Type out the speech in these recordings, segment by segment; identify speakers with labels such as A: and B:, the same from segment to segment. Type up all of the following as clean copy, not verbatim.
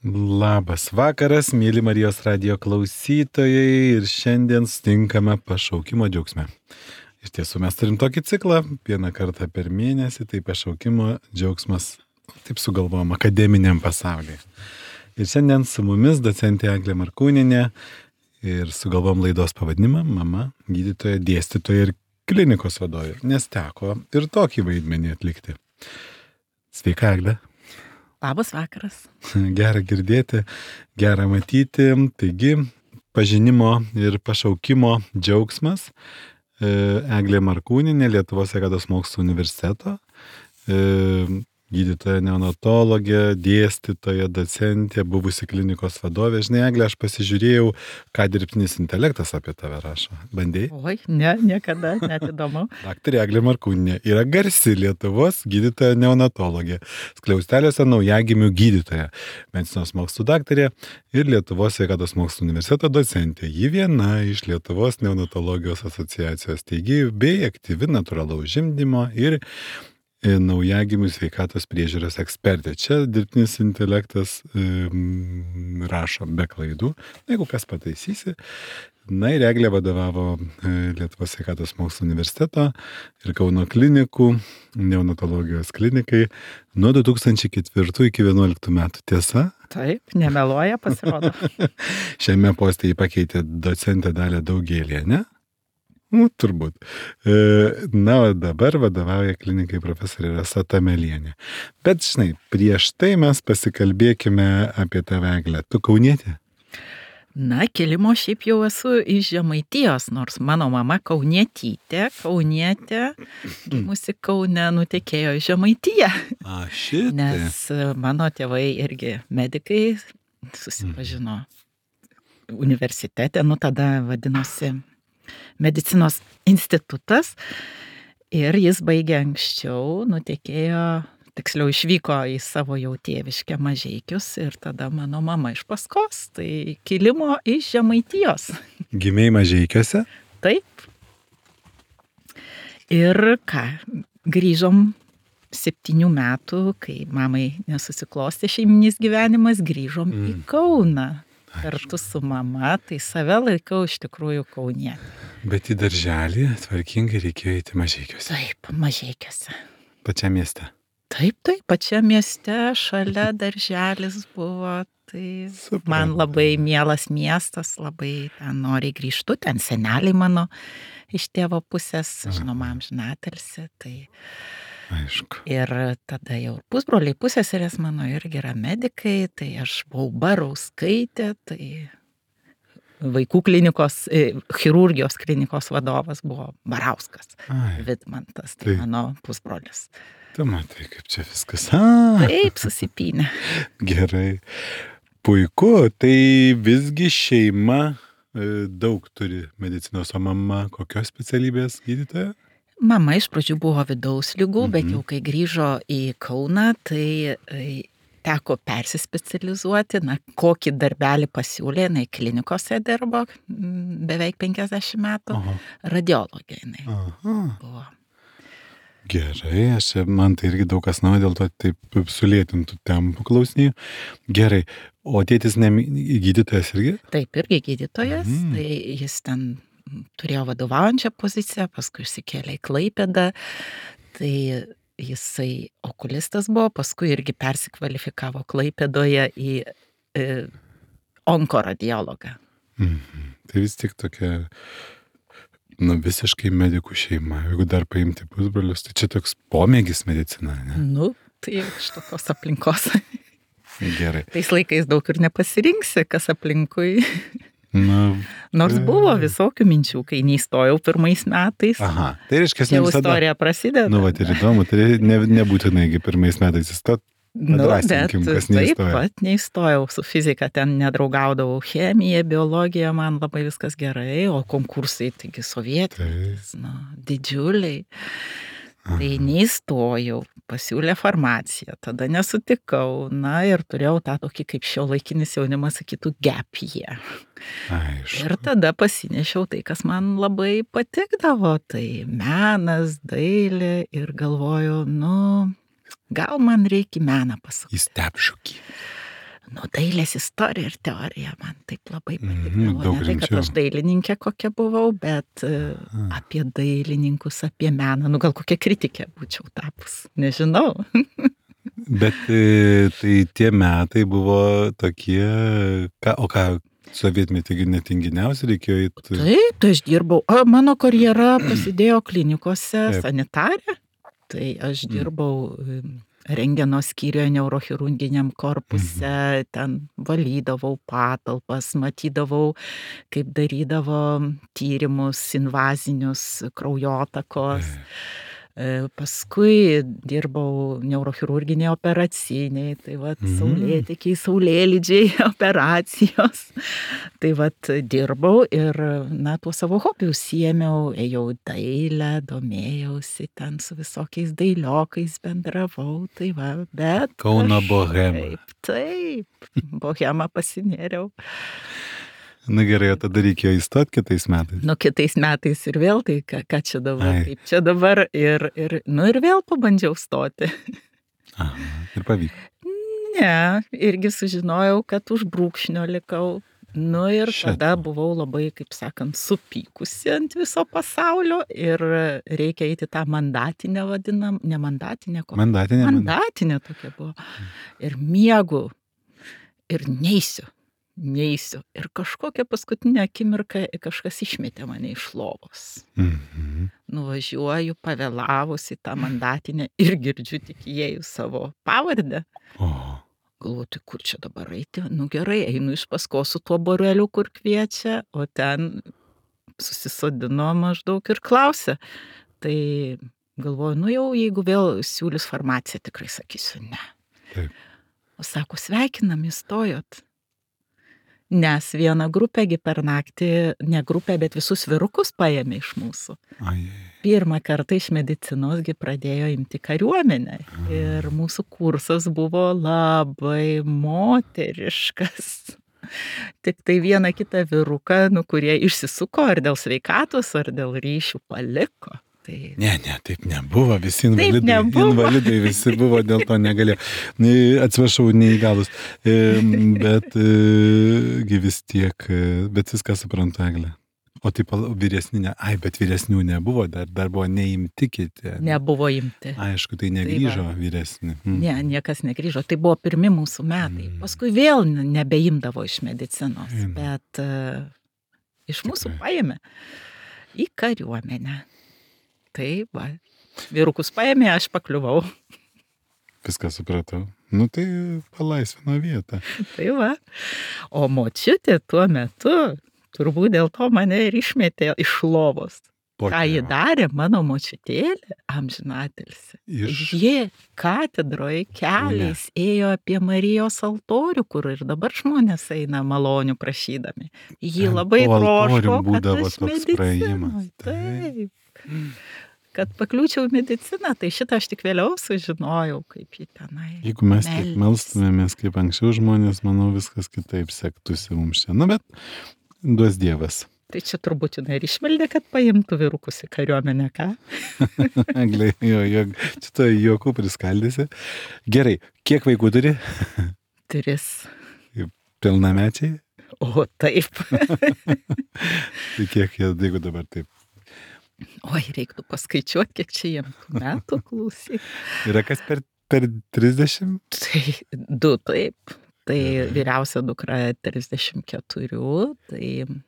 A: Labas vakaras, mėly Marijos radijo klausytojai, ir šiandien sutinkame pašaukimo džiaugsme. Iš tiesų mes turim tokį ciklą, vieną kartą per mėnesį, tai pašaukimo džiaugsmas, taip sugalvojom, akademiniam pasaulyje. Ir šiandien su mumis docentė Eglė Markūnienė ir sugalvojom laidos pavadinimą mama, gydytoja, dėstytoja ir klinikos vadovė, nes teko ir tokį vaidmenį atlikti. Sveika, Eglė.
B: Labas vakaras.
A: Gera girdėti, gera matyti. Taigi, pažinimo ir pašaukimo džiaugsmas. Eglė Markūnienė, Lietuvos sveikatos mokslų universiteto, gydytoja neonatologė, dėstytoja, docentė, buvusi klinikos vadovė. Žinai, Eglė, aš pasižiūrėjau, ką dirbtinis intelektas apie tave rašo. Bandėjai?
B: Oi, ne, niekada, net įdomu.
A: Daktarė Eglė Markūnienė yra garsi Lietuvos gydytoja neonatologė, skliausteliuose naujagimių gydytoja, medicinos mokslų daktarė ir Lietuvos sveikatos mokslų universiteto docentė. Ji viena iš Lietuvos neonatologijos asociacijos steigėjų bei aktyvi natūralaus žimdymo ir naujagimių sveikatos priežiūros ekspertė. Čia dirbtinis intelektas rašo be klaidų, jeigu kas pataisysi. Na ir Eglė vadovavo Lietuvos sveikatos mokslų universiteto ir Kauno klinikų, neonatologijos klinikai nuo 2004 iki 2011 metų. Tiesa?
B: Taip, nemeluoja, pasirodo.
A: Šiame poste jį pakeitė docentė Dalia Daugėlienė. Turbūt. Na, o dabar vadovauja klinikai profesorė Rasa Tamelienė. Bet, žinai, prieš tai mes pasikalbėkime apie tave, Eglę. Tu kaunietė?
B: Na, kilimo šiaip jau esu iš Žemaitijos, nors mano mama kaunietė, gimusi Kaune, nutekėjo į Žemaitiją.
A: Šitai.
B: Nes mano tėvai irgi medikai susipažino universitete, tada vadinosi medicinos institutas, ir jis baigė anksčiau, nutekėjo, tiksliau išvyko į savo jau tėviškę Mažeikius, ir tada mano mama iš paskos, tai kilimo iš Žemaitijos.
A: Gimei Mažeikiuose?
B: Taip. Ir grįžom 7 metų, kai mamai nesusiklostė šeiminis gyvenimas, grįžom į Kauną. Kartu su mama, tai save laikau iš tikrųjų kaunietė.
A: Bet į darželį tvarkingai reikėjo eiti Mažeikiuose.
B: Taip, Mažeikiuose.
A: Pačiam mieste?
B: Taip, pačiam mieste, šalia darželis buvo, tai man labai mielas miestas, labai ten noriai grįžtu, ten seneliai mano iš tėvo pusės, žinoma, amžinatilsį, tai...
A: Aišku.
B: Ir tada jau pusbroliai, pusseserės mano irgi yra medikai, tai aš buvau Barauskaitė, tai vaikų klinikos, chirurgijos klinikos vadovas buvo Barauskas. Vidmantas, tai mano pusbrolis.
A: Tu matai, kaip čia viskas.
B: Taip, susipynė.
A: Gerai. Puiku, tai visgi šeima daug turi medicinos, o mama kokios specialybės gydytoja?
B: Mama iš pradžių buvo vidaus ligų, bet jau kai grįžo į Kauną, tai teko persispecializuoti, kokį darbelį pasiūlė, jinai klinikose dirbo beveik 50 metų, radiologė jinai buvo.
A: Gerai, man tai irgi daug kas naujo, dėl to taip sulėtintų tempų klausinėjų. Gerai, o tėtis gydytojas irgi?
B: Taip, irgi gydytojas, tai jis ten turėjo vadovaujančią poziciją, paskui išsikėlė į Klaipėdą, tai jisai okulistas buvo, paskui irgi persikvalifikavo Klaipėdoje į onkoradiologą.
A: Tai vis tik tokia, visiškai medikų šeima. Jeigu dar paimti pusbrolius, tai čia toks pomėgis medicina, ne?
B: Tai iš tokios aplinkos.
A: Gerai.
B: Tais laikais daug ir nepasirinksi, kas aplinkui. Nors buvo visokių minčių, kai neįstojau 1 metais.
A: Tai reiškia,
B: jau istorija prasideda.
A: Vat ir įdomu, tai nebūtinai 1 metais įstot. Padrasinkim, kas neįstojo.
B: Taip pat neįstojau su fizika, ten nedraugaudavau, chemija, biologija, man labai viskas gerai, o konkursai, taigi sovietinis, didžiuliai. Tai neįstojau, pasiūlė farmaciją, tada nesutikau, ir turėjau tą tokį, kaip šiuolaikinis jaunimas sakytų, gap year. Ir tada pasinešiau tai, kas man labai patikdavo, tai menas, dailė, ir galvoju, gal man reikia meną pasakyti.
A: Į stepšukį.
B: Dailės istorija ir teorija man taip labai patikdavo.
A: daug
B: Ne tai, kad
A: rimčiau.
B: aš dailininkė kokia buvau, bet apie dailininkus, apie meną, gal kokia kritikė būčiau tapus, nežinau.
A: Bet tai tie metai buvo tokie, o ką, sovietmetį netinginiausi reikėjo įti?
B: Taip, tai aš dirbau, mano karjera prasidėjo klinikose
A: Taip.
B: sanitarė, tai aš dirbau rentgeno skyriuje neurochirurginiam korpuse, ten valydavau patalpas, matydavau, kaip darydavo tyrimus invazinius kraujotakos. Paskui dirbau neurochirurginėje operaciniai, tai saulėtekiai, saulėlydžiai, operacijos. Tai dirbau ir, tuo savo hobiu užsiėmiau, ėjau į dailę, domėjausi ten su visokiais dailiokais, bendravau, bet...
A: Kauno bohema.
B: Taip, bohemą pasinėriau.
A: Na gerai, o tada reikėjo įstoti kitais metais?
B: Kitais metais ir vėl, tai ką čia dabar, kaip čia dabar, ir vėl pabandžiau stoti.
A: Aha, ir pavyko?
B: Ne, irgi sužinojau, kad už brūkšnio likau. Ir tada buvau labai, kaip sakant, supykusi ant viso pasaulio ir reikia eiti tą mandatinę vadinam, ne mandatinę, kokią? Mandatinė tokia buvo. Ir miegu, ir neisiu. Ir kažkokią paskutinę akimirką kažkas išmetė mane iš lovos. Nuvažiuoju, pavėlavusi tą mandatinę ir girdžiu tik įėjus savo pavardę. Galvoju, tai kur čia dabar eiti? Gerai, einu iš paskos su tuo boreliu, kur kviečia, o ten susisodino maždaug ir klausia. Tai galvoju, jau jeigu vėl siūlys farmaciją, tikrai sakysiu ne.
A: Taip.
B: O sako, sveikinam, įstojot. Nes vieną grupę per naktį, ne grupę, bet visus vyrukus paėmė iš mūsų. Pirmą kartą iš medicinos pradėjo imti kariuomenę. Ir mūsų kursas buvo labai moteriškas. Tik tai vieną kitą vyruką, kurie išsisuko ar dėl sveikatos, ar dėl ryšių paliko.
A: Ne, taip nebuvo, visi invalidai visi buvo, dėl to negalėjo. Atsiprašau, neįgalus, bet vis tiek, bet viską suprantu, Eglė. O taip vyresnė, bet vyresnių nebuvo, dar buvo neimti kiti.
B: Nebuvo imti.
A: Aišku, tai negrįžo vyresni.
B: Ne, niekas negrįžo, tai buvo pirmi mūsų metai. Paskui vėl nebeimdavo iš medicinos, bet iš mūsų paėmė į kariuomenę. Tai vyrukus paėmė, aš pakliuvau.
A: Viską supratau. Tai palaisvino vietą.
B: Tai o močiutė tuo metu, turbūt dėl to mane ir išmetė iš lovos. Ką ji darė, mano močiutėlė, amžinatilsį. Ji katedroje keliais ėjo apie Marijos altorių, kur ir dabar žmonės eina malonių prašydami. Ji labai troško, kad aš mediciną. Taip. Kad pakliūčiau mediciną, tai šitą aš tik vėliau sužinojau, kaip jį tenai.
A: Jeigu mes taip melstumėmės kaip anksčiau žmonės, manau, viskas kitaip sektųsi mums čia. Bet duos Dievas.
B: Tai čia turbūt jinai ir išmeldė, kad paimtų vyrukus į kariuomenę, ką?
A: Eglė, čia to juokų priskaldysi. Gerai, kiek vaikų turi?
B: 3.
A: Pilnamečiai?
B: O, taip.
A: Tai kiek jie, jeigu dabar taip?
B: Oi, reiktų paskaičiuoti, kiek čia jiems metų, klausyk.
A: Yra kas per 30?
B: Tai 2, taip. Tai vyriausia dukra 34, tai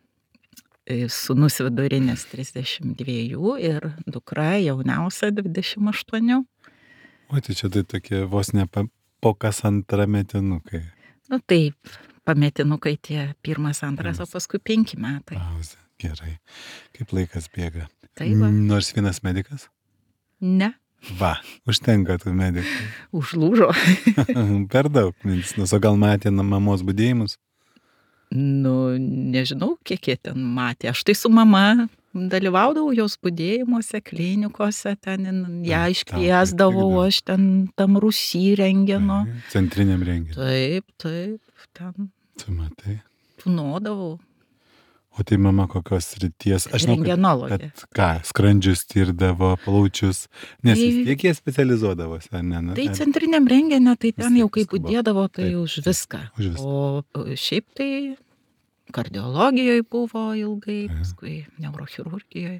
B: sūnus vidurinis 32 ir dukra jauniausia 28.
A: O tai čia tai tokie vos ne po kas antrą metinukai.
B: Taip, pametinukai tie 1, 2, o paskui 5 metai.
A: Pauzė, gerai. Kaip laikas bėga.
B: Taip.
A: Nors vienas medikas?
B: Ne.
A: Užtenka tų medikų.
B: Užlūžo.
A: Per daug medicinos, o gal matė mamos budėjimus?
B: Nežinau, kiek jie ten matė. Aš tai su mama dalyvaudavau jos budėjimuose, klinikose, ten ją iškviesdavau, aš ten tam Rusy rengeno.
A: Centriniam rengeno.
B: Taip, ten.
A: Tu matai?
B: Tūnodavau.
A: O tai mama kokios srities? Aš žinau,
B: Rentgenologė.
A: kad ką, skrandžius tirdavo, plaučius, nes vis
B: Tai-
A: tiek jie specializuodavosi, ar ne?
B: Tai centriniam rengene, tai ten
A: Vis
B: jau
A: tiek
B: kaip
A: viską buvo.
B: įdėdavo, tai
A: Taip,
B: už
A: taip,
B: viską.
A: už viską.
B: O šiaip tai kardiologijoje buvo ilgai,
A: Aha.
B: paskui neurochirurgijoje.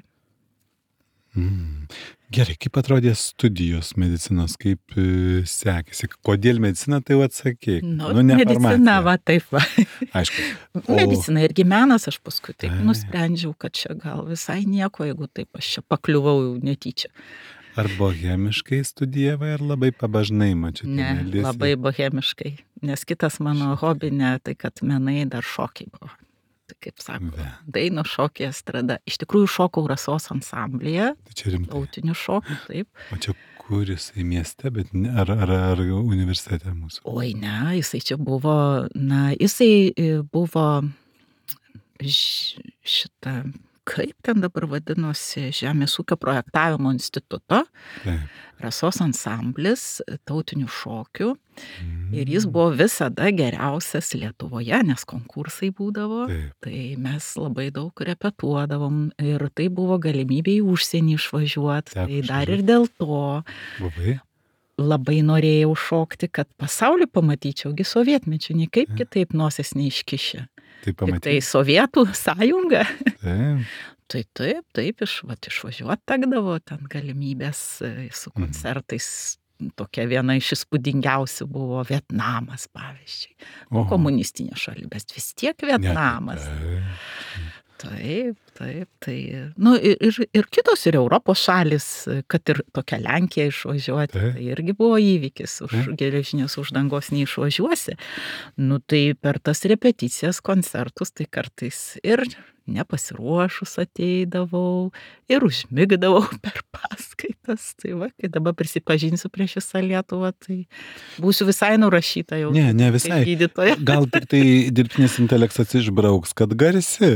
A: Gerai, kaip atrodė studijos medicinos, kaip sekėsi? Kodėl medicina, tai jau atsakyk.
B: Nu,
A: ne
B: medicina,
A: farmacija.
B: va taip va.
A: Aišku.
B: Medicina irgi menas, aš paskui taip
A: Ai.
B: nusprendžiau, kad čia gal visai nieko, jeigu taip aš čia pakliuvau jau netyčia.
A: Ar bohemiškai studijavai, ar labai pabažnai, mačiau?
B: Ne, labai bohemiškai. Nes kitas mano hobi ne tai, kad menai dar šokiai buvo. Tai kaip sako,
A: Ve.
B: daino šokiai, estrada. Iš tikrųjų šokau Rasos ansamblyje,
A: Tai čia rimtai.
B: tautinių šokių, taip.
A: O čia kur jisai mieste, bet ne, ar universitete mūsų?
B: Oi, ne, jisai čia buvo, jisai buvo šitą, kaip ten dabar vadinosi, Žemės ūkio projektavimo instituto,
A: Taip.
B: Rasos ansamblis tautinių šokių. Ir jis buvo visada geriausias Lietuvoje, nes konkursai būdavo.
A: Taip.
B: Tai mes labai daug repetuodavom ir tai buvo galimybė į užsienį išvažiuoti.
A: Teko
B: Tai dar
A: išvažiuot.
B: ir dėl to
A: Buvai?
B: labai norėjau šokti, kad pasaulį pamatyčiau, gi sovietmečiu, niekaip kitaip nosies neiškišę.
A: Tai
B: Tik tai
A: pamatyti.
B: Sovietų sąjunga.
A: Taip.
B: Taip, išvažiuoti tekdavo, ten galimybės su koncertais. Tokia viena iš įspūdingiausių buvo Vietnamas, pavyzdžiui.
A: Oho.
B: Komunistinė šalis, bet vis tiek Vietnamas.
A: Taip.
B: Taip. Tai, ir kitos, ir Europos šalis, kad ir tokia Lenkija išvažiuoti,
A: Taip.
B: tai irgi buvo įvykis. Už
A: Taip.
B: geležinės uždangos neišvažiuosi. Tai per tas repeticijas, koncertus, tai kartais ir nepasiruošus ateidavau, ir užmigdavau per paskaitas. Tai va, kai dabar prisipažinsiu prieš visą Lietuvą, tai būsiu visai nurašyta jau.
A: Ne visai.
B: kaip gydytoja.
A: Gal tik tai dirbtinis intelektas išbrauks, kad garsi.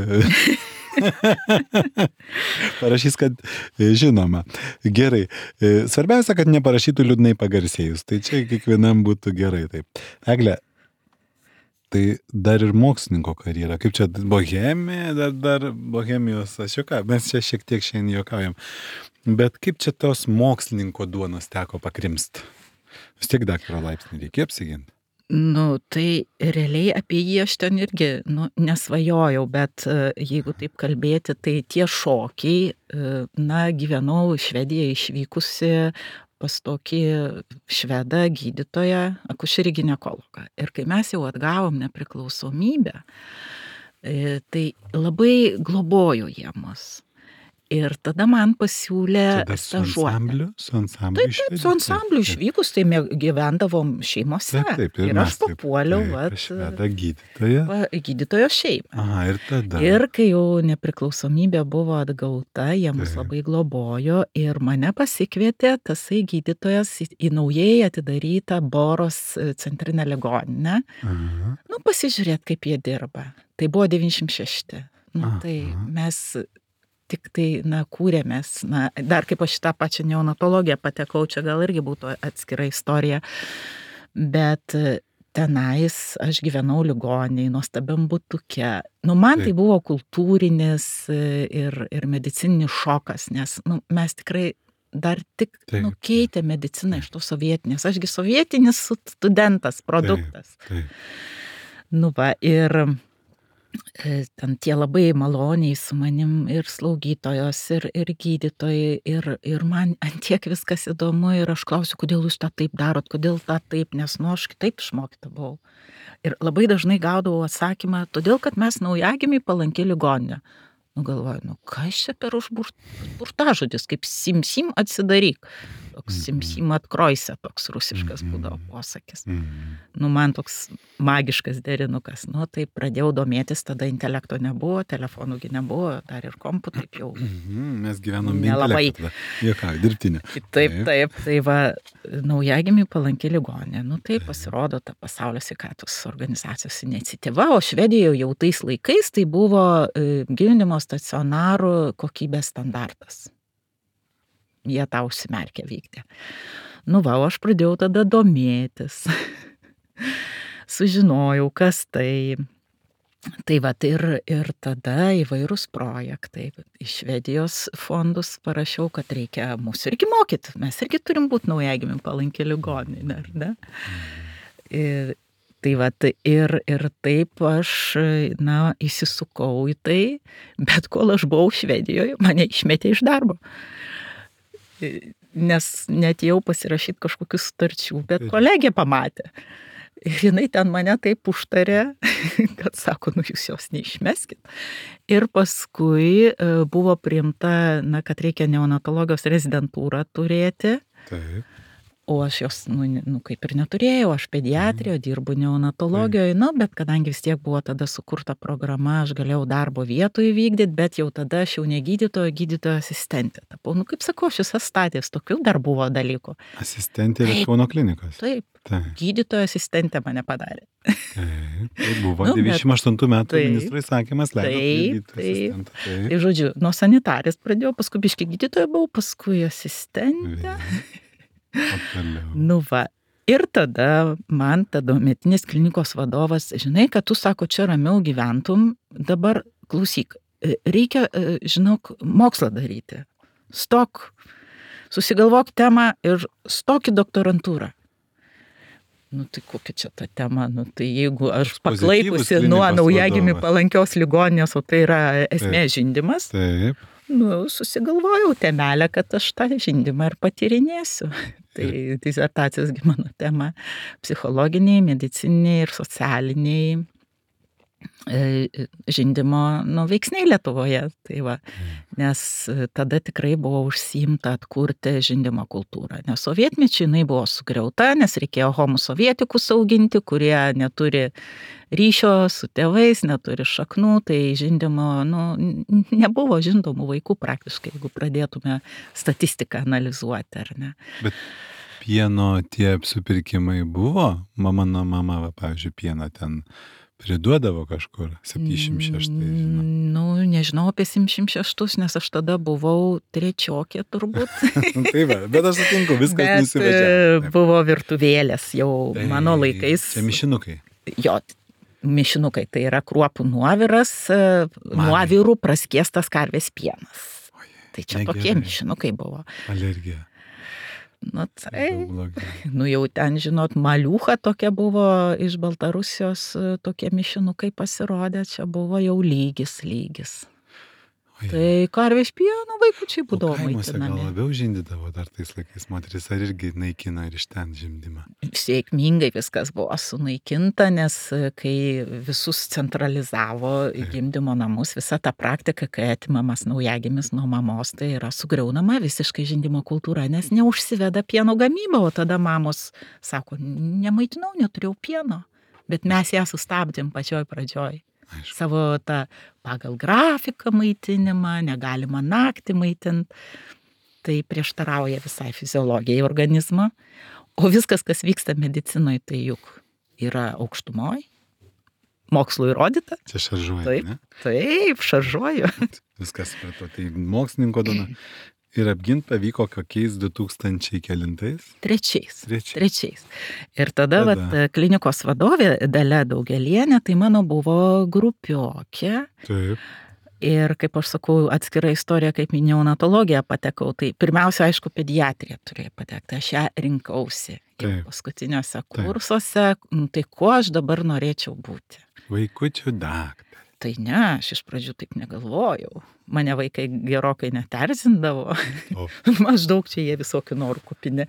A: Parašys, kad žinoma. Gerai. Svarbiausia, kad neparašytų liūdnai pagarsėjus. Tai čia kiekvienam būtų gerai. Taip. Egle, tai dar ir mokslininko karjera. Kaip čia bohemija, dar bohemijos ašiuka. Mes čia šiek tiek šiandien juokaujam. Bet kaip čia tos mokslininko duonos teko pakrimst? Vis tiek daktaro laipsnį reikia apsiginti.
B: Tai realiai apie jį aš ten irgi nesvajojau, bet jeigu taip kalbėti, tai tie šokiai, gyvenau Švediją išvykusi pas tokį švedą gydytoją, akušerį ginekologą. Ir kai mes jau atgavom nepriklausomybę, tai labai globojo jie mus. Ir tada man pasiūlė stažuotę.
A: Su ansambliu
B: Taip, su ansambliu išvykus, tai gyvendavom šeimose.
A: Taip,
B: ir aš papuoliau,
A: švedą gydytoją.
B: Gydytojo šeimą.
A: Aha, ir tada.
B: Ir kai jau nepriklausomybė buvo atgauta, jie mus labai globojo ir mane pasikvietė tasai gydytojas į naujai atidarytą Boros centrinę ligoninę. Pasižiūrėt, kaip jie dirba. Tai buvo 96. Tai mes tik tai, kūrėmės, dar kaip aš šitą pačią neonatologiją patekau, čia gal irgi būtų atskira istorija, bet tenais aš gyvenau ligoninėj, nuostabiam butuke. Man tai buvo kultūrinis ir medicininis šokas, nes mes tikrai dar tik keitė mediciną iš to sovietinės. Ašgi sovietinis studentas, produktas. Ir ten tie labai maloniai su manim ir slaugytojos, ir gydytojai, ir man antiek viskas įdomu ir aš klausiu, kodėl jūs tą taip darot, kodėl tą taip, nes aš kitaip išmokyta buvau. Ir labai dažnai gaudavau atsakymą, todėl, kad mes naujagimiai palanki ligoninė. Galvoju, kas čia per burtažodis, kaip sim atsidaryk. Toks sim atkroise, toks rusiškas būdavo posakis. Man toks magiškas derinukas. Tai pradėjau domėtis, tada intelekto nebuvo, telefonųgi nebuvo, dar ir kompų taip jau.
A: Mes gyvenom
B: nelabai.
A: Jokai, dirbtinė.
B: Taip. Tai va, naujagimiui palanki ligoninė. Tai pasirodo ta Pasaulio sveikatos organizacijos iniciatyva, o Švedijoje jau tais laikais tai buvo gilinimo stacionarų kokybės standartas. Jie tą užsimerkę vykdė. Aš pradėjau tada domėtis. Sužinojau, kas tai. Tai va, ir tada įvairūs projektai. Į Švedijos fondus parašiau, kad reikia mūsų irgi mokyti. Mes irgi turim būti naujagimių palanki ligoninė, ar ne? Ir, tai va, ir taip aš, įsisukau į tai, bet kol aš buvau Švedijoje, mane išmetė iš darbo. Nes netėjau pasirašyti kažkokių sutarčių, bet kolegė pamatė. Ir jinai ten mane taip užtarė, kad sako, jūs jos neišmeskit. Ir paskui buvo priimta, kad reikia neonatologijos rezidentūrą turėti.
A: Taip.
B: O aš jos, kaip ir neturėjau, aš pediatrijoje dirbu neonatologijoje, bet kadangi vis tiek buvo tada sukurta programa, aš galėjau darbo vietų įvykdyti, bet jau tada aš jau ne gydytojo asistentė tapau. Kaip sakau, aš visas statės, tokių dar buvo dalykų.
A: Asistentė ir Kauno klinikos.
B: Taip. Gydytojo asistentė mane padarė.
A: Taip, tai buvo 98 metų ministro įsakymas leido gydytojo asistentą.
B: Tai žodžiu, nuo sanitarės pradėjau, paskui biškį gydytoja buvau, paskui asistentė. Ir tada man tuometinis klinikos vadovas, žinai, kad tu, sako, čia ramiau gyventum, dabar klausyk, reikia, žinok, mokslą daryti. Stok, susigalvok temą ir stok į doktorantūrą. Tai kokia čia ta tema, tai jeigu aš paklaikusi nuo naujagimių palankios ligoninės, o tai yra esmė žindymas.
A: Taip.
B: Susigalvojau temelę, kad aš tą žindymą ir patyrinėsiu. Tai disertacijos mano tema psichologiniai, medicininiai ir socialiniai žindymo veiksniai Lietuvoje. Tai va, nes tada tikrai buvo užsiimta atkurti žindymo kultūrą. Nes sovietmečiu jinai buvo sugriauta, nes reikėjo homo sovietikus auginti, kurie neturi ryšio su tėvais, neturi šaknų, tai žindymo, nebuvo žindomų vaikų praktiškai, jeigu pradėtume statistiką analizuoti, ar ne.
A: Bet pieno tie apsipirkimai buvo? Mano mama, pavyzdžiui, pieną ten priduodavo kažkur 76, žinau.
B: Nežinau apie 76, nes aš tada buvau trečiokė turbūt.
A: Tai va, bet aš sutinku, viskas nusivežiavo.
B: Buvo virtuvėlės jau mano laikais.
A: Čia mišinukai.
B: Jo, mišinukai, tai yra kruopų nuoviras, nuovirų praskiestas karvės pienas. Tai čia tokie mišinukai buvo.
A: Alergija.
B: Jau ten, žinot, maliucha tokia buvo iš Baltarusijos, tokie mišinukai pasirodė, čia buvo jau lygis. Tai karvės pieno vaikučiai būdavo maitinami.
A: Gal labiau žindydavo dar tais laikais moteris, ar irgi naikino ir iš ten žindymą?
B: Sėkmingai viskas buvo sunaikinta, nes kai visus centralizavo į gimdymo namus, visa ta praktika, kai atimamas naujagimis nuo mamos, tai yra sugriaunama visiškai žindymo kultūra, nes neužsiveda pieno gamyba, o tada mamos sako, nemaitinau, neturėjau pieno, bet mes ją sustabdėm pačioj pradžioj.
A: Aišku.
B: Savo tą pagal grafiką maitinimą, negalima naktį maitinti, tai prieštarauja visai fiziologijai organizmo, o viskas, kas vyksta medicinoje, tai juk yra aukštumoj, mokslu įrodyta.
A: Čia šaržuoja, ne?
B: Taip, šaržuoju.
A: Viskas supratau, tai mokslininko dona. Ir apgint pavyko kokiais 2000 kelintais?
B: Trečiais. Ir tada klinikos vadovė Dalia Daugelienė, tai mano buvo grupiokė.
A: Taip.
B: Ir kaip aš sakau, atskira istorija, kaip į neonatologiją patekau, tai pirmiausia, aišku, pediatrija turėjo patekti. Aš ją rinkausi paskutiniuose kursuose, tai kuo aš dabar norėčiau būti?
A: Vaikučių daktarė.
B: Tai ne, aš iš pradžių taip negalvojau. Mane vaikai gerokai neterzindavo. Maždaug čia jie visokių norų kupini.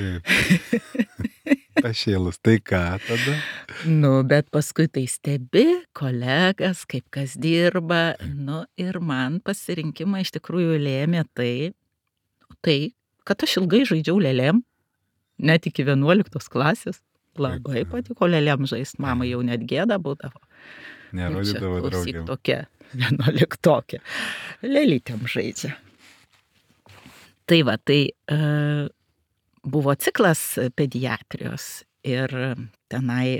A: Pašėlus, tai ką tada?
B: Bet paskui tai stebi kolegas, kaip kas dirba. Ir man pasirinkimą iš tikrųjų lėmė tai, kad aš ilgai žaidžiau lėlėm, net iki 11 klasės. Labai patiko lėlėm žaist, mamai jau net gėda būdavo.
A: Nerodydavo draugėm.
B: Tokia 11-okė. Lėlytėm žaidžia. Tai va, buvo ciklas pediatrijos ir tenai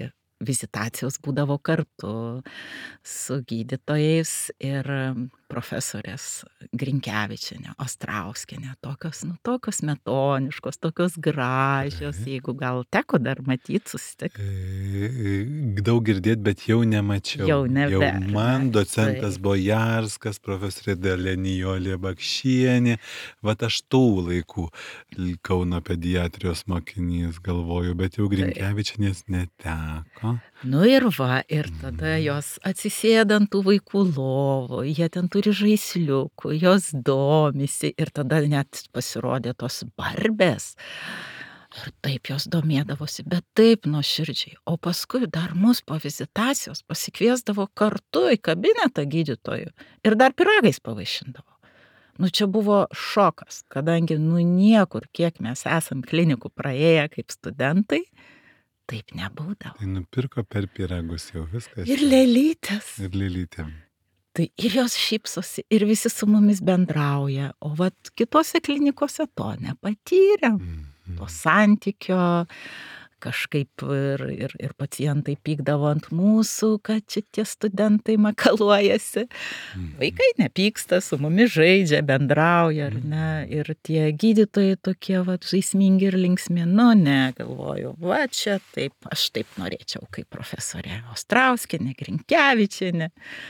B: vizitacijos būdavo kartu su gydytojais ir profesorės Grinkevičienė, Ostrauskienė, tokios metoniškos, tokios gražios, jeigu gal teko dar matyt, susitikti.
A: Daug girdėt, bet jau nemačiau.
B: Jau nebe.
A: Man docentas Bojarskas, profesorė Dalia Nijolė Bakšienė, vat aš tų laikų Kauno pediatrijos mokinys galvoju, bet jau Grinkevičienės neteko.
B: Nu ir va, ir tada jos atsisėda ant tų vaikų lovų, jie ten turi žaisliukų, jos domisi ir tada net pasirodė tos barbės. Ir taip jos domėdavosi, bet taip nuoširdžiai. O paskui dar mus po vizitacijos pasikviesdavo kartu į kabinetą gydytojų ir dar pyragais pavaišindavo. Nu čia buvo šokas, kadangi niekur, kiek mes esam klinikų praėję kaip studentai, taip nebūdavo.
A: Tai nupirko per pyragus jau viskas.
B: Ir lėlytės.
A: Ir lėlytėm.
B: Tai ir jos šypsosi, ir visi su mumis bendrauja, o vat kitose klinikose to nepatyrėm. To santykio, kažkaip ir pacientai pykdavo ant mūsų, kad šitie studentai makaluojasi. Vaikai nepyksta, su mumis žaidžia, bendrauja, ar ne? Ir tie gydytojai tokie žaismingi ir linksmi. Nu ne, galvoju, va čia taip, aš taip norėčiau, kaip profesorė Ostrauskienė, Grinkevičienė.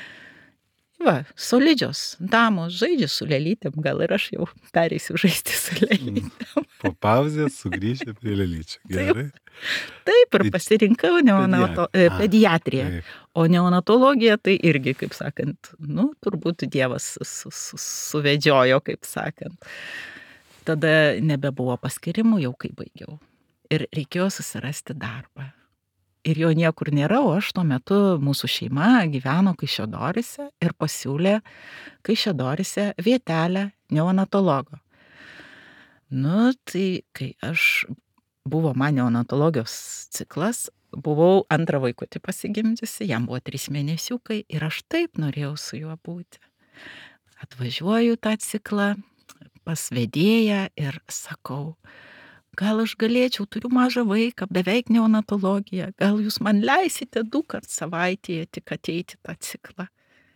B: Va, solidžios damos žaidžia su lėlytėm, gal ir aš jau pereisiu žaisti su lėlytėm.
A: Po pauzės sugrįžti prie lėlyčių. Gerai?
B: Taip, ir pasirinkau pediatriją. O neonatologija tai irgi, kaip sakant, turbūt Dievas suvedžiojo, kaip sakant. Tada nebebuvo paskirimų, jau kai baigiau. Ir reikėjo susirasti darbą. Ir jo niekur nėra, o aš tuo metu, mūsų šeima gyveno Kaišiadoryse ir pasiūlė Kaišiadoryse vietelę neonatologo. Nu, tai kai buvo man neonatologijos ciklas, buvau antrą vaikutį pasigimdžiusi, jam buvo 3 mėnesiukai ir aš taip norėjau su juo būti. Atvažiuoju tą ciklą pas vedėją ir sakau, gal aš galėčiau, turiu mažą vaiką, beveik neonatologiją, gal jūs man leisite 2 kart savaitėje tik ateiti tą ciklą.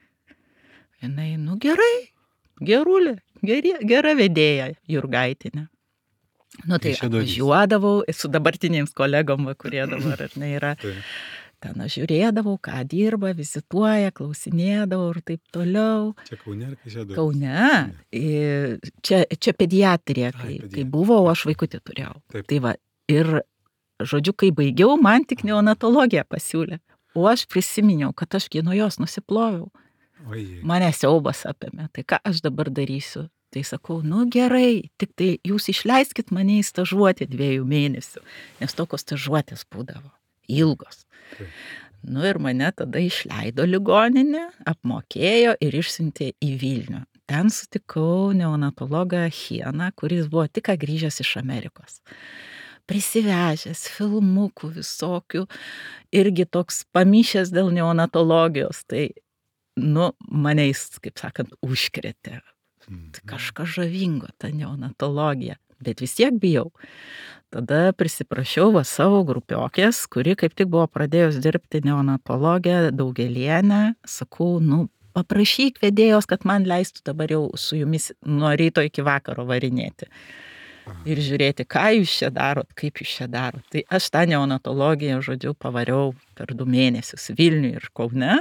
B: Jinai, gerai, gerulė, gera vedėja Jurgaitinė. Tai atvažiuodavau su dabartiniais kolegom, kurie dabar ar ne yra. Ten aš žiūrėdavau, ką dirba, vizituoja, klausinėdavau ir taip toliau.
A: Čia Kaune ar Kaišiadorys?
B: Kaune. Čia pediatrija, kai buvau, aš vaikutį turėjau.
A: Taip.
B: Tai va, ir žodžiu, kai baigiau, man tik neonatologiją pasiūlė. O aš prisiminiau, kad aš nuo jos nusiploviau. Mane siaubas apėmė. Tai ką aš dabar darysiu? Tai sakau, gerai, tik tai jūs išleiskit mane į stažuotę 2 mėnesių, nes tokios stažuotės būdavo. Ilgos. Ir mane tada išleido ligoninę, apmokėjo ir išsiuntė į Vilnių. Ten sutikau neonatologą Hieną, kuris buvo tik grįžęs iš Amerikos. Prisivežęs filmukų visokių, irgi toks pamišęs dėl neonatologijos. Tai, mane jis, kaip sakant, užkrėtė. Kažkas žavingo, ta neonatologija. Bet vis tiek bijau. Tada prisiprašiau savo grupiokės, kuri kaip tik buvo pradėjus dirbti neonatologę Daugėlienę. Sakau, paprašyk vedėjos, kad man leistų dabar jau su jumis nuo ryto iki vakaro varinėti. Ir žiūrėti, ką jūs čia darot, kaip jūs čia darot. Tai aš tą neonatologiją, žodžiu, pavariau per 2 mėnesius Vilniuje ir Kaune.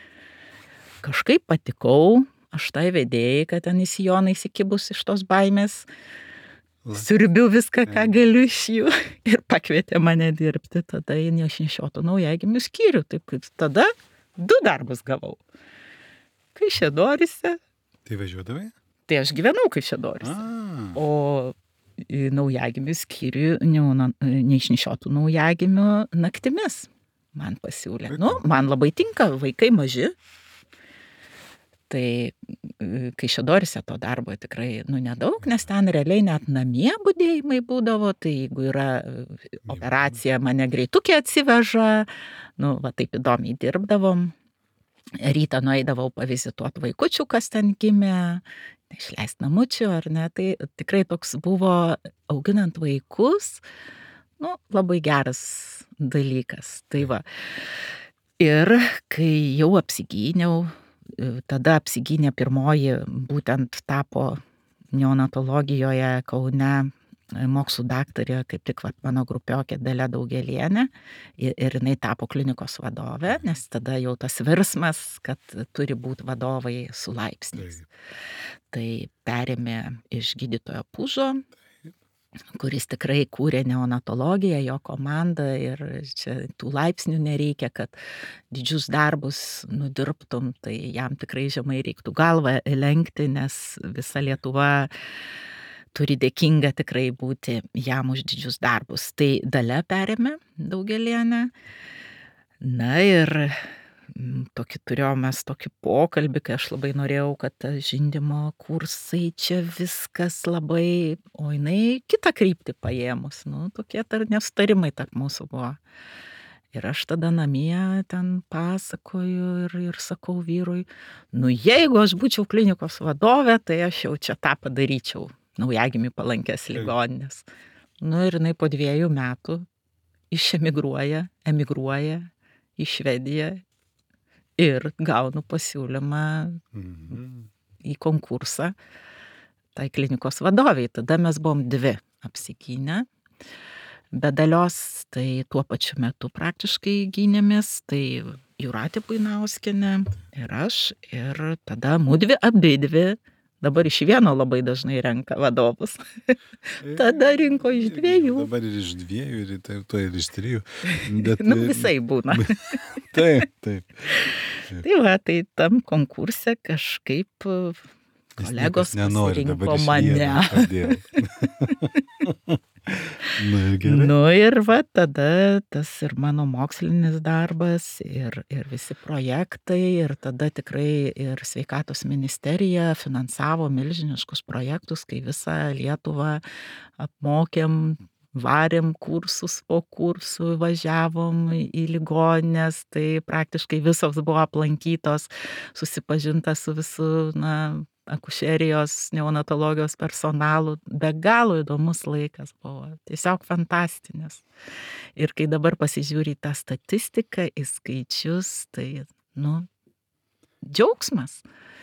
B: Kažkaip patikau, aš tai vedėjai, kad ten įsijonai įsikibus iš tos baimės. Siurbiu viską, ką galiu iš jų ir pakvietė mane dirbti tada į neišnešiotų naujagimių skyrių. Taip kaip tada 2 darbus gavau. Kaišiadoryse.
A: Tai važiuodavai?
B: Tai aš gyvenau Kaišiadoryse. O į naujagimių skyrių neišnešiotų naujagimių naktimis man pasiūlė. Man labai tinka, vaikai maži. Tai Kaišiadoryse to darbo tikrai nedaug, nes ten realiai net namie budėjimai būdavo, tai jeigu yra operacija, mane greitukė atsiveža, taip įdomiai dirbdavom. Rytą nueidavau pavizituoti vaikučių, kas ten gimė, išleisti namučių ar ne, tai tikrai toks buvo auginant vaikus, Nu, labai geras dalykas. Tai va. Ir kai jau apsigyniau, tada apsigynė pirmoji, būtent tapo neonatologijoje Kaune mokslų daktarė, kaip tik mano grupiokė Dalia Daugėlienė, ir jinai tapo klinikos vadovė, nes tada jau tas virsmas, kad turi būti vadovai su laipsniais. Tai perėmė iš gydytojo Pužo, kuris tikrai kūrė neonatologiją, jo komanda, ir čia tų laipsnių nereikia, kad didžius darbus nudirbtum, tai jam tikrai žemai reiktų galvą lenkti, nes visa Lietuva turi dėkinga tikrai būti jam už didžius darbus. Tai Dalia perėmė Daugėlienę. Na ir turėjom mes tokį pokalbį, kai aš labai norėjau, kad žindymo kursai čia viskas labai, o jinai kitą kryptį paėmus. Nu, tokie nesutarimai tarp mūsų buvo. Ir aš tada namie ten pasakoju ir sakau vyrui, nu jeigu aš būčiau klinikos vadovė, tai aš jau čia tą padaryčiau, naujagimiui palankės ligoninės. Nu ir jinai po 2 metų emigruoja į Švediją ir gaunu pasiūlymą į konkursą tai klinikos vadoviai. Tada mes buvom 2 apsigynę. Be Dalios, tai tuo pačiu metu praktiškai gynėmės, tai Jūratė Buinauskienė ir aš, ir tada mudvi abidvi, dabar iš vieno labai dažnai renka vadovus. Tada rinko iš 2.
A: Dabar ir iš 2, ir ir iš 3.
B: Nu, visai būna.
A: Taip.
B: Tai va, tai tam konkurse kažkaip kolegos pasirinko mane. Nu ir va, tada tas ir mano mokslinis darbas, ir visi projektai, ir tada tikrai ir Sveikatos ministerija finansavo milžiniškus projektus, kai visą Lietuvą apmokėm, varėm kursus po kursų, važiavom į ligonines, tai praktiškai visos buvo aplankytos, susipažinta su visu, akušerijos, neonatologijos personalu. Be galo įdomus laikas buvo, tiesiog fantastinis. Ir kai dabar pasižiūri tą statistiką, į skaičius, tai, džiaugsmas.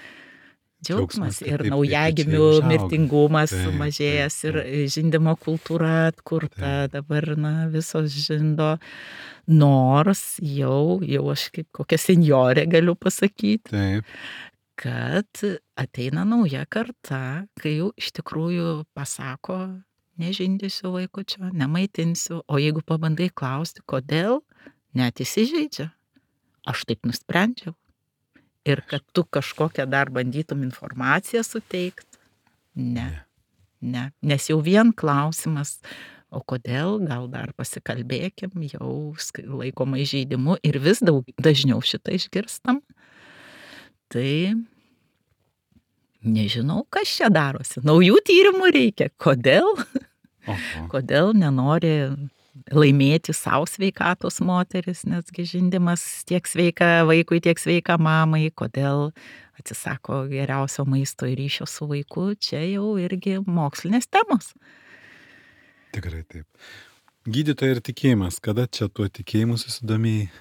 B: Ir naujagimių mirtingumas sumažėjęs, ir žindymo kultūra atkurta, dabar visos žindo, nors jau aš kaip kokia senjorė galiu pasakyti.
A: Taip.
B: Kad ateina nauja karta, kai jau iš tikrųjų pasako, nežindysiu vaikučio, nemaitinsiu, o jeigu pabandai klausti, kodėl, net įsižeidžia. Aš taip nusprendžiau. Ir kad tu kažkokią dar bandytum informaciją suteikti, ne. Nes jau vien klausimas, o kodėl, gal dar pasikalbėkim, jau laikoma įžeidimu, ir vis dažniau šitą išgirstam. Tai nežinau, kas čia darosi. Naujų tyrimų reikia. Kodėl? Kodėl nenori laimėti savo sveikatos moteris, nesgi žindymas tiek sveika vaikui, tiek sveika mamai. Kodėl atsisako geriausio maisto ir ryšio su vaiku? Čia jau irgi mokslinės temos.
A: Tikrai taip. Gydytoja ir tikėjimas. Kada čia tuo tikėjimu susidomėjai?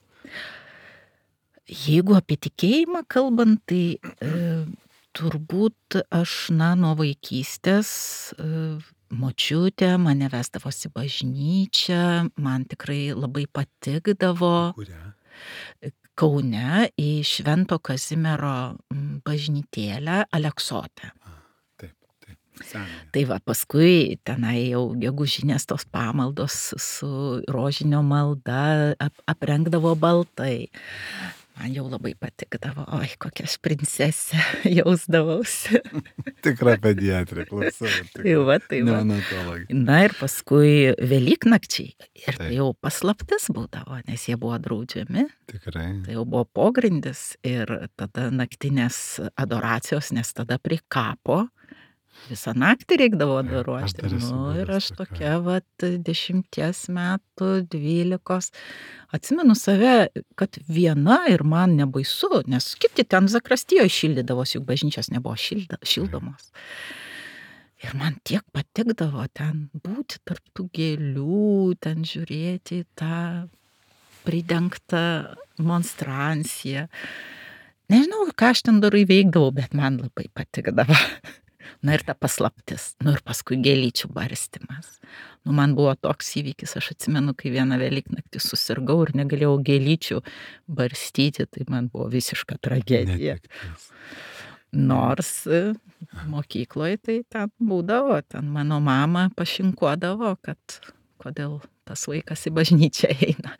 B: Jeigu apie tikėjimą kalbant, tai turbūt aš, nuo vaikystės močiutė mane vesdavosi bažnyčią, man tikrai labai patikdavo.
A: Kurią?
B: Kaune į Švento Kazimiero bažnytėlę Aleksotę. Tai va, paskui tenai jau gegužinės tos pamaldos su rožinio malda aprengdavo baltai. Man jau labai patikdavo, oi, kokia aš princesė jausdavausi.
A: Tikra pediatrė, klausau.
B: Tai va.
A: Neonatologė.
B: Na ir paskui Velyknakčiai. Ir tai jau paslaptis būdavo, nes jie buvo draudžiami.
A: Tikrai.
B: Tai jau buvo pogrindis, ir tada naktinės adoracijos, nes tada prie kapo visą naktį reikdavo adoruoti. Ir aš tokia, 10 metų, 12. Atsimenu save, kad viena, ir man nebaisu, nes kiti ten Zakristijoje šildydavosi, juk bažnyčios nebuvo šildomos. Ir man tiek patikdavo ten būti tarp tų gėlių, ten žiūrėti į tą pridengtą monstranciją. Nežinau, ką aš ten dar įveikdavau, bet man labai patikdavo. Na ir ta paslaptis. Nu ir paskui gėlyčių barstymas. Nu man buvo toks įvykis, aš atsimenu, kai vieną Velyknaktį susirgau ir negalėjau gėlyčių barstyti, tai man buvo visiška tragedija.
A: Netektis.
B: Nors mokykloje tai ten būdavo, ten mano mama pašinkuodavo, kad kodėl tas vaikas į bažnyčią eina.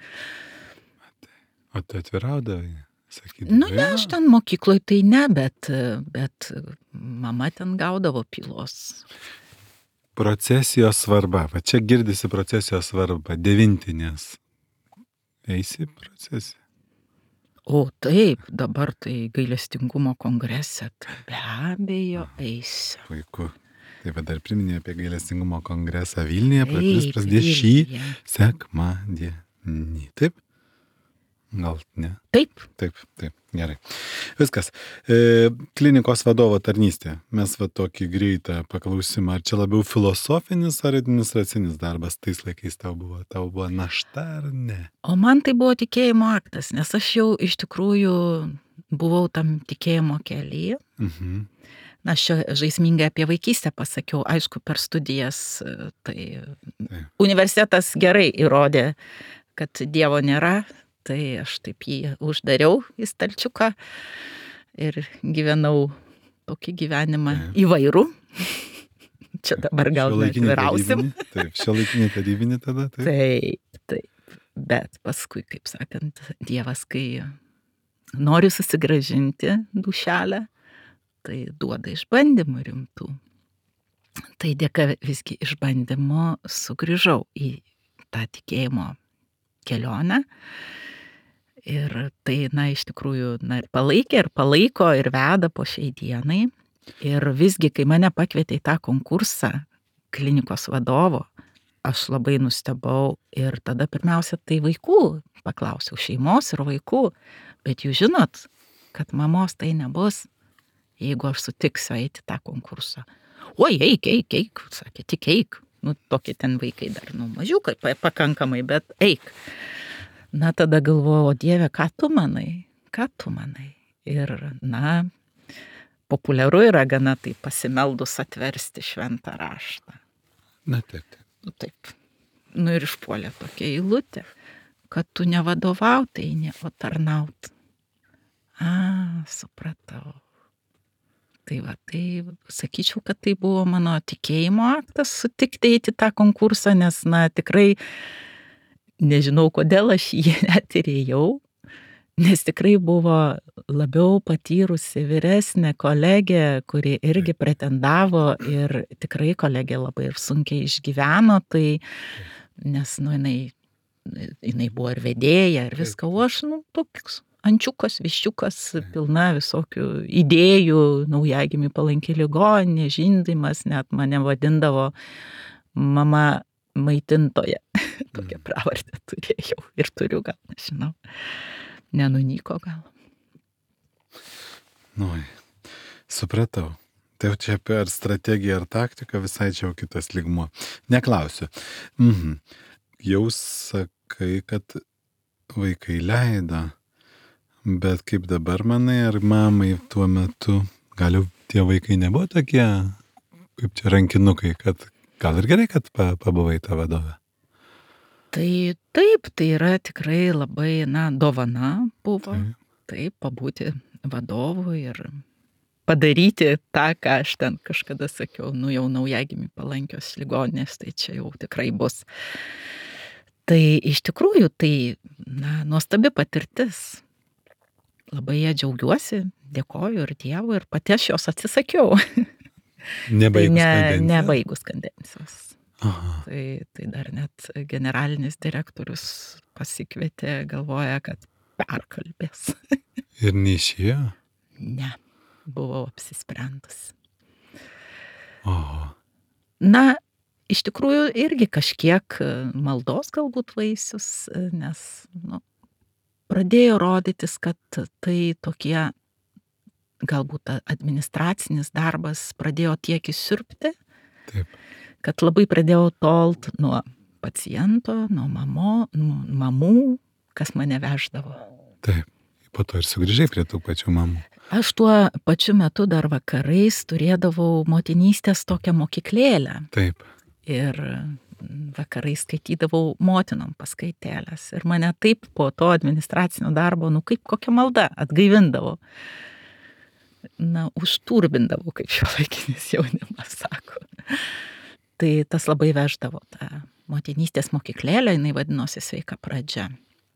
A: O tu atviraudavai? Sakydavai,
B: Nu ne, aš ten mokykloje tai ne, bet mama ten gaudavo pylos.
A: Procesijos svarba. Va čia girdisi procesijos svarba. Devintinės. Eisi į procesiją?
B: O taip, dabar tai gailestingumo kongrese, tai be abejo eisiu.
A: Puiku. Taip pat dar priminė apie gailestingumo kongresą Vilniuje, kuris
B: Taip,
A: prasidės šį
B: Vilniuje.
A: sekmadienį. Taip? Gal ne?
B: Taip,
A: Taip, gerai. Viskas. Klinikos vadovo tarnystė. Mes va tokį greitą paklausimą. Ar čia labiau filosofinis ar administracinis darbas tais laikais tau buvo? Tau buvo našta ar ne?
B: o man tai buvo tikėjimo aktas, nes aš jau iš tikrųjų buvau tam tikėjimo kelyje.
A: Mhm.
B: Na, aš čia žaismingai apie vaikystę pasakiau, aišku, per studijas, tai universitetas gerai įrodė, kad Dievo nėra, tai aš taip jį uždariau į stalčiuką ir gyvenau tokį gyvenimą įvairų. Čia dabar gal neatvirausim.
A: Taip, šiuolaikinį tarybinį tada.
B: Taip. Bet paskui, kaip sakant, Dievas, kai nori susigrąžinti dušelę, tai duoda išbandymų rimtų. Tai dėka visgi išbandymo sugrįžau į tą tikėjimo kelionę. Ir tai, na, iš tikrųjų, na, ir palaikė, ir palaiko, ir veda po šiai dienai. Ir visgi, kai mane pakvietė į tą konkursą klinikos vadovo, aš labai nustebau ir tada pirmiausia tai vaikų paklausiau, šeimos ir vaikų. Bet jūs žinot, kad mamos tai nebus, jeigu aš sutiksiu eiti tą konkursą. Oi, eik, sakė, tik eik. Nu, tokie ten vaikai dar, nu, mažiukai pakankamai, bet eik. Na, tada galvoju, o Dieve, ką tu manai? Ir, na, populiaru yra gana tai pasimeldus atversti šventą raštą.
A: Na, taip.
B: Nu, taip. Nu, ir išpuolė tokia eilutė, kad tu nevadovauti eini, o tarnaut. Supratau. Tai va, tai sakyčiau, kad tai buvo mano tikėjimo aktas sutikti eiti tą konkursą, nes, na, tikrai nežinau, kodėl aš jį net ir ėjau, nes tikrai buvo labiau patyrusi vyresnė kolegė, kuri irgi pretendavo ir tikrai kolegė labai ir sunkiai išgyveno, tai, nes, nu, jinai buvo ir vedėja ir viską, o aš, nu, toks ančiukas, viščiukas, pilna visokių idėjų, naujagimiui palanki ligoninė, žindymas, net mane vadindavo mama maitintoja. Tokią pravardę turėjau ir turiu, gal, nežinau. Nenunyko gal.
A: Nu, supratau. Tai čia per strategiją ar taktiką visai čia jau kitas lygmuo. Neklausiu. Jau sakai, kad vaikai leido, bet kaip dabar manai, ar mamai tuo metu, gal jau tie vaikai nebuvo tokie, kaip čia rankinukai, kad gal ir gerai, kad pabuvai tą vadovę?
B: Tai taip, tai yra tikrai labai, na, dovana buvo. Taip, pabūti vadovu ir padaryti tą, ką aš ten kažkada sakiau, nu jau naujagimiui palankios ligoninės, tai čia jau tikrai bus. Tai iš tikrųjų, tai, na, nuostabi patirtis. Labai ją džiaugiuosi, dėkoju ir Dievui, ir pati aš jos atsisakiau. Nebaigus kadencijos.
A: Aha.
B: Tai dar net generalinis direktorius pasikvietė, galvoja, kad perkalbės.
A: Ir neišėjo?
B: Ne, buvau apsisprendusi.
A: Oho.
B: Na, iš tikrųjų irgi kažkiek maldos galbūt vaisius, nes, nu, pradėjo rodytis, kad tai tokie galbūt administracinis darbas pradėjo tiek įsiurbti,
A: Taip.
B: Kad labai pradėjau tolt nuo paciento, nuo mamų, kas mane veždavo.
A: Taip. Po to ir sugrįžai prie tų pačių mamų.
B: Aš tuo pačiu metu dar vakarais turėdavau motinystės tokią mokyklėlę.
A: Taip.
B: Ir vakarais skaitydavau motinom paskaitėlės. Ir mane taip po to administracinio darbo, kaip kokia malda, atgaivindavo. Užturbindavo, kaip šiuolaikinis jaunimas sako. Tai tas labai veždavo tą motinystės mokyklėlę, jinai vadinosi Sveika pradžia.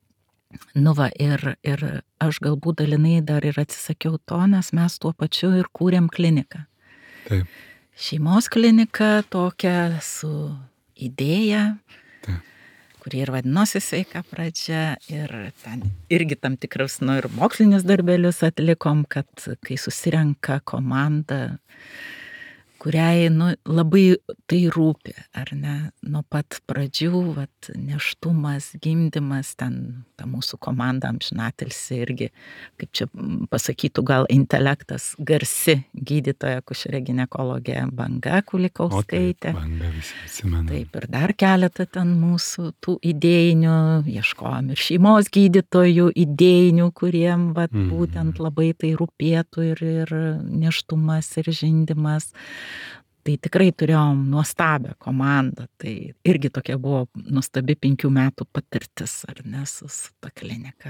B: Ir aš galbūt dalinai dar ir atsisakiau to, nes mes tuo pačiu ir kūrėm kliniką.
A: Taip.
B: Šeimos klinika tokia su idėja, kuri ir vadinosi Sveika pradžia, ir ten irgi tam tikrus, ir mokslinius darbelius atlikom, kad kai susirenka komanda, kuriai labai tai rūpi, ar ne, nuo pat pradžių, nėštumas, gimdymas, ten ta mūsų komanda amžinatilsį irgi, kaip čia pasakytų, gal intelektas, garsi gydytoja akušerė ginekologė Banga Kulikauskaitė.
A: Banga visi atsimena.
B: Taip, ir dar keletą ten mūsų tų idėjinių, ieškojom ir šeimos gydytojų idėjinių, kuriem būtent labai tai rūpėtų ir nėštumas, ir žindymas. Tai tikrai turėjom nuostabią komandą, tai irgi tokia buvo nuostabi 5 metų patirtis, ar ne, su ta klinika.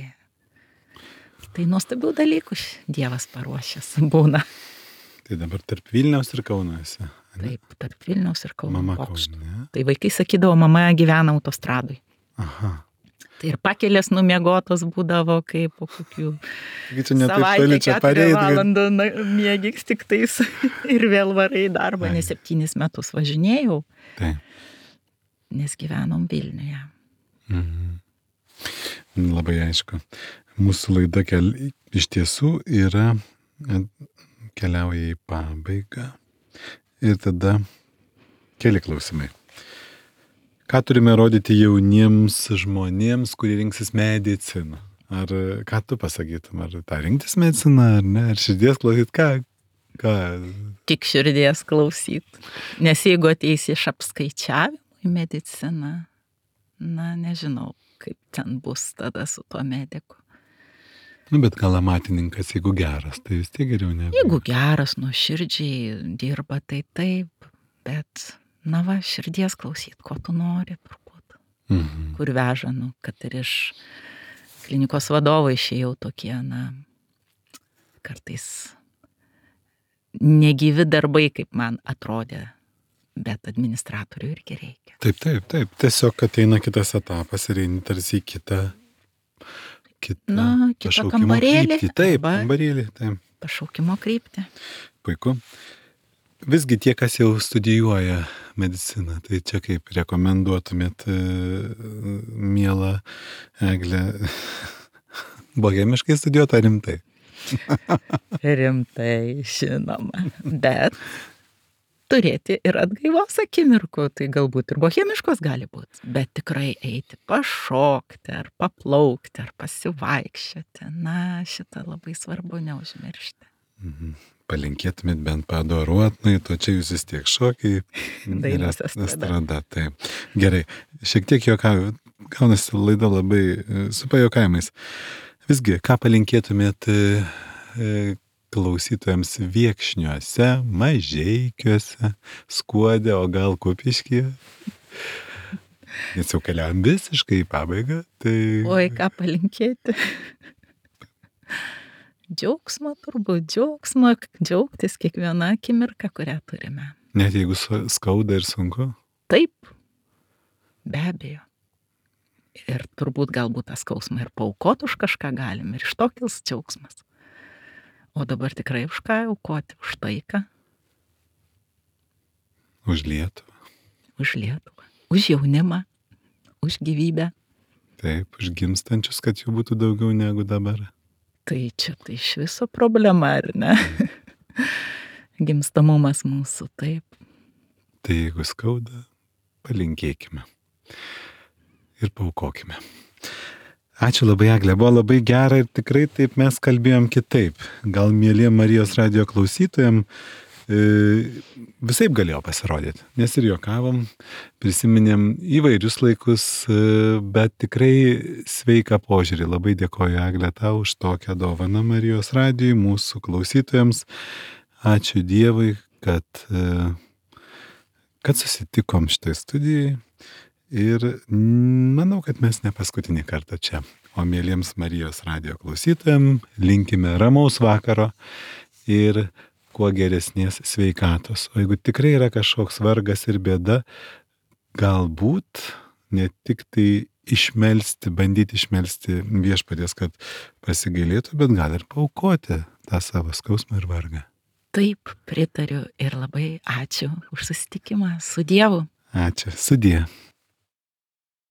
B: Tai nuostabių dalykų Dievas paruošęs būna.
A: Tai dabar tarp Vilniaus ir Kauno esi?
B: Taip, tarp Vilniaus ir Kauno bokštų.
A: Kaune.
B: Tai vaikai sakydavo, mama gyvena autostradui.
A: Aha.
B: Tai ir pakelės numiegotos būdavo, kaip po kokių
A: savaitę
B: 4 valandų mėgiks tik tais ir vėl varai į darbą, nes 7 metus važinėjau, nes gyvenom Vilniuje.
A: Labai aišku. Mūsų laida iš tiesų keliauja į pabaigą ir tada keli klausimai. Ką turime rodyti jauniems žmonėms, kurie rinksis mediciną? Ar ką tu pasakytum? Ar tą rinktis mediciną, ar ne? Ar širdies klausyt? Ką?
B: Tik širdies klausyt. Nes jeigu ateisi iš apskaičiavimų į mediciną, nežinau, kaip ten bus tada su tuo mediku.
A: Bet gal amatininkas, jeigu geras, tai vis tiek geriau negu.
B: Jeigu geras, nuoširdžiai dirba, tai taip, bet širdies klausyt, ko tu nori turbūt. Kur veža, kad ir iš klinikos vadovo išėjau tokie, kartais negyvi darbai, kaip man atrodė, bet administratorių irgi reikia.
A: Taip. Tiesiog ateina kitas etapas ir eini tarsi į kitą
B: kambarėlį.
A: Taip, kambarėlį.
B: Pašaukimo kryptį.
A: Puiku. Visgi tie, kas jau studijuoja mediciną, tai čia kaip rekomenduotumėt, mielą Eglę, bohemiškai studijuoti ar rimtai?
B: Rimtai, žinoma, bet turėti ir atgaivos akimirkų, tai galbūt ir bohemiškos gali būti, bet tikrai eiti pašokti, ar paplaukti, ar pasivaikščioti, šitą labai svarbu neužmiršti.
A: Palinkėtumėt bent padoruotinai, to čia jūs vis tiek šokiai.
B: Dainos estrada.
A: Taip. Gerai, šiek tiek juokauju, gaunasi laida labai su pajuokavimais. Visgi, ką palinkėtumėt klausytojams Viekšniuose, Mažeikiuose, Skuode, o gal Kupiškyje? Nes jau keliaujam visiškai į pabaigą. Tai...
B: Oi, ką palinkėti? Džiaugsmo turbūt, džiaugtis kiekvieną akimirką, kurią turime.
A: Net jeigu skauda ir sunku?
B: Taip, be abejo. Ir turbūt galbūt tą skausmą ir paaukoti už kažką galim, ir iš to kils džiaugsmas. O dabar tikrai už ką aukoti? Už taiką.
A: Už Lietuvą.
B: Už Lietuvą. Už jaunimą. Už gyvybę.
A: Taip, už gimstančius, kad jų būtų daugiau negu dabar.
B: Tai čia tai iš viso problema, ar ne? Gimstamumas mūsų, taip.
A: Tai jeigu skauda, palinkėkime. Ir paaukokime. Ačiū labai, Eglė, buvo labai gera ir tikrai taip mes kalbėjom kitaip. Gal mėliem Marijos radijo klausytojams visaip galėjo pasirodyti, nes ir juokavom, prisiminėm įvairius laikus, bet tikrai sveiką požiūrį. Labai dėkoju, Egle, tau už tokią dovaną Marijos radijui, mūsų klausytojams. Ačiū Dievui, kad susitikom šitoj studijai ir manau, kad mes ne paskutinį kartą čia. O mėlyms Marijos radijo klausytojams linkime ramaus vakaro ir kuo geresnės sveikatos. O jeigu tikrai yra kažkoks vargas ir bėda, galbūt ne tik tai bandyti išmelsti viešpaties, kad pasigailėtų, bet gal ir paaukoti tą savo skausmą ir vargą.
B: Taip, pritariu ir labai ačiū už susitikimą. Su Dievu.
A: Ačiū. Sudie.